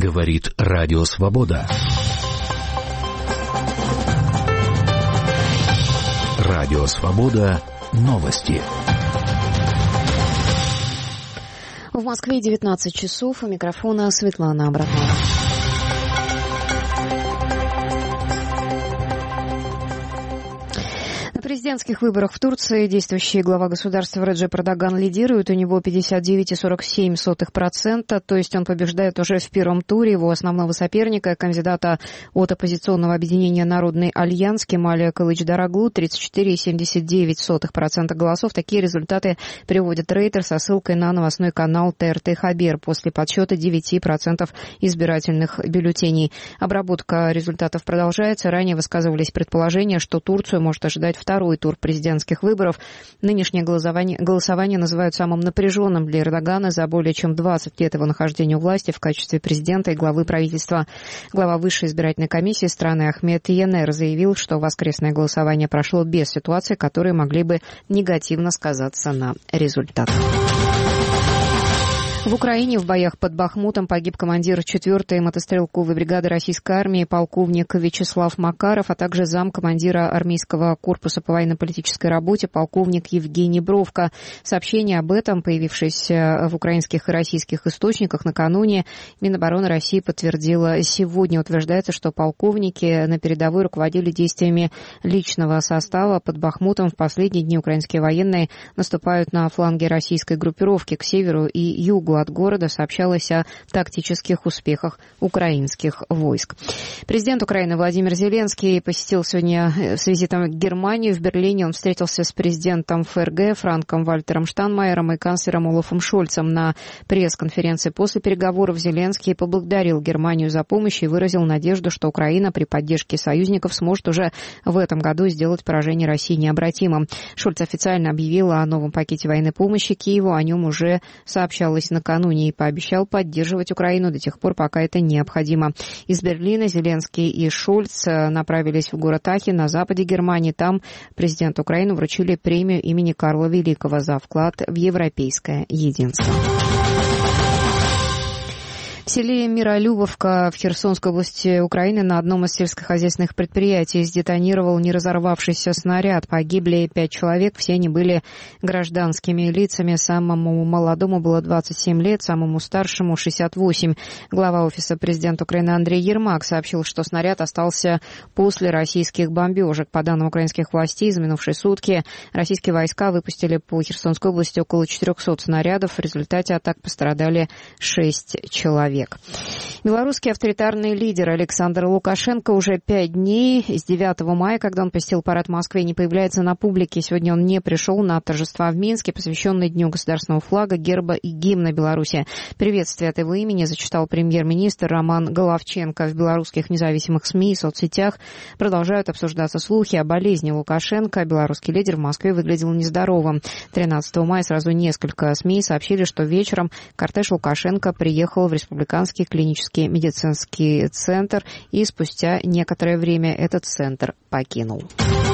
Говорит Радио Свобода. Радио Свобода. Новости. В Москве 19 часов. У микрофона Светлана Абрамова. На президентских выборах в Турции действующий глава государства Реджеп Эрдоган лидирует. У него 59,47%, то есть он побеждает уже в первом туре его основного соперника, кандидата от оппозиционного объединения «Народный альянс» Кемаля Кылычдароглу, 34,79% голосов. Такие результаты приводит Рейтер со ссылкой на новостной канал ТРТ Хабер после подсчета 9% избирательных бюллетеней. Обработка результатов продолжается. Ранее высказывались предположения, что Турцию может ожидать второй тур президентских выборов. Нынешнее голосование называют самым напряженным для Эрдогана за более чем 20 лет его нахождения у власти в качестве президента и главы правительства. Глава Высшей избирательной комиссии страны Ахмед Янер заявил, что воскресное голосование прошло без ситуаций, которые могли бы негативно сказаться на результатах. В Украине в боях под Бахмутом погиб командир 4-й мотострелковой бригады российской армии полковник Вячеслав Макаров, а также замкомандира армейского корпуса по военно-политической работе полковник Евгений Бровко. Сообщение об этом, появившееся в украинских и российских источниках накануне, Минобороны России подтвердила сегодня. Утверждается, что полковники на передовой руководили действиями личного состава под Бахмутом. В последние дни украинские военные наступают на фланге российской группировки к северу и югу от города. Сообщалось о тактических успехах украинских войск. Президент Украины Владимир Зеленский посетил сегодня с визитом в Германию. В Берлине он встретился с президентом ФРГ Франком Вальтером Штайнмайером и канцлером Олафом Шольцем. На пресс-конференции после переговоров Зеленский поблагодарил Германию за помощь и выразил надежду, что Украина при поддержке союзников сможет уже в этом году сделать поражение России необратимым. Шольц официально объявил о новом пакете военной помощи Киеву. О нем уже сообщалось накануне и пообещал поддерживать Украину до тех пор, пока это необходимо. Из Берлина Зеленский и Шольц направились в город Ахен на западе Германии. Там президенту Украины вручили премию имени Карла Великого за вклад в европейское единство. В селе Миролюбовка в Херсонской области Украины на одном из сельскохозяйственных предприятий сдетонировал неразорвавшийся снаряд. Погибли 5 человек, все они были гражданскими лицами. Самому молодому было 27 лет, самому старшему 68. Глава Офиса президента Украины Андрей Ермак сообщил, что снаряд остался после российских бомбежек. По данным украинских властей, за минувшие сутки российские войска выпустили по Херсонской области около 400 снарядов. В результате атак пострадали 6 человек. Белорусский авторитарный лидер Александр Лукашенко уже 5 дней с 9 мая, когда он посетил парад в Москве, не появляется на публике. Сегодня он не пришел на торжества в Минске, посвященные Дню государственного флага, герба и гимна Беларуси. Приветствие от его имени зачитал премьер-министр Роман Головченко. В белорусских независимых СМИ и соцсетях продолжают обсуждаться слухи о болезни Лукашенко. Белорусский лидер в Москве выглядел нездоровым. 13 мая сразу несколько СМИ сообщили, что вечером кортеж Лукашенко приехал в Республиканский клинический медицинский центр, и спустя некоторое время этот центр покинул.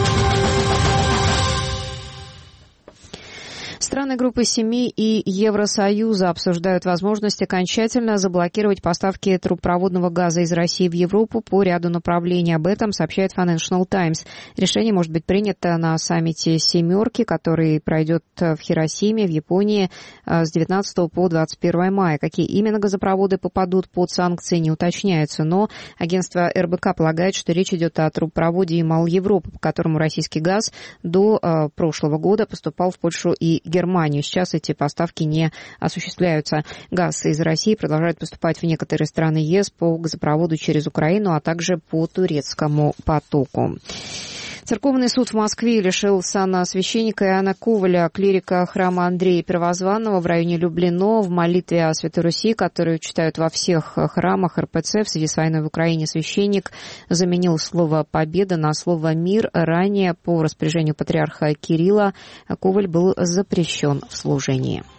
Страны группы 7 и Евросоюза обсуждают возможность окончательно заблокировать поставки трубопроводного газа из России в Европу по ряду направлений. Об этом сообщает Financial Times. Решение может быть принято на саммите «семерки», который пройдет в Хиросиме, в Японии, с 19 по 21 мая. Какие именно газопроводы попадут под санкции, не уточняется, но агентство РБК полагает, что речь идет о трубопроводе Ямал-Европа, по которому российский газ до прошлого года поступал в Польшу и Германию. Сейчас эти поставки не осуществляются. Газ из России продолжает поступать в некоторые страны ЕС по газопроводу через Украину, а также по турецкому потоку. Церковный суд в Москве лишил сана священника Иоанна Коваля, клирика храма Андрея Первозванного в районе Люблино, в молитве о Святой Руси, которую читают во всех храмах РПЦ. В связи с войной в Украине священник заменил слово «победа» на слово «мир». Ранее, по распоряжению патриарха Кирилла, Коваль был запрещен в служении.